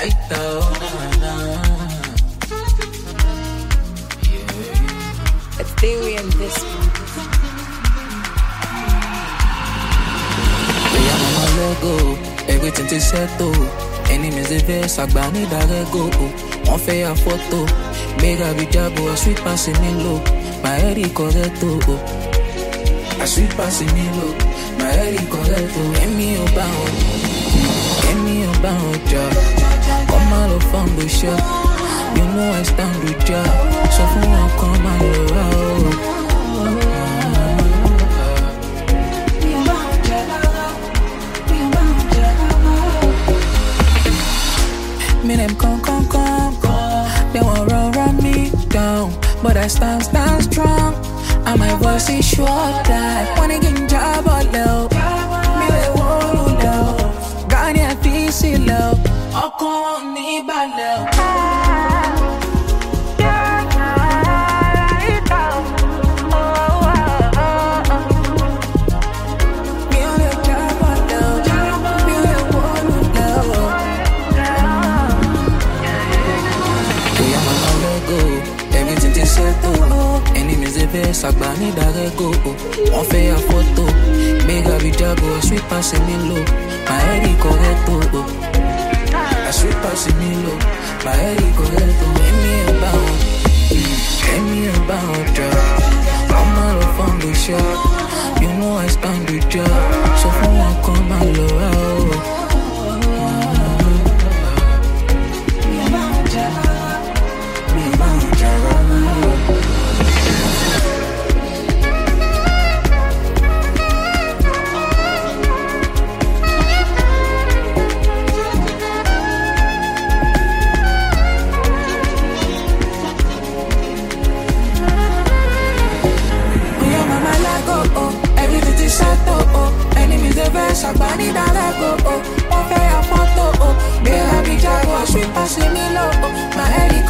like that. But they were in this one. Go, everything is settled. Enemies the best, I ban it, I go. One fair photo, make a big job, a sweet passing me low. My head is correct, a sweet passing me low. My head is correct, get me about job. Come out of fun, the shop. You know I stand with job. So for one, come out. Me them come. They won't run me down, but I stand strong. And my voice is short that when I get job all low. Me they won't low. Got any peace low. I can't need bad low. Sagbani darego, on fait a photo. Mega bijago, a sweet passing me low. My head is correct, a sweet passing me low. My head is correct, Tell me about job. I'm out of fun the shop. You know I stand with job. So for one come and low. Sagbani darego, on fait a photo. Bella bijago, sweet passing me low. My head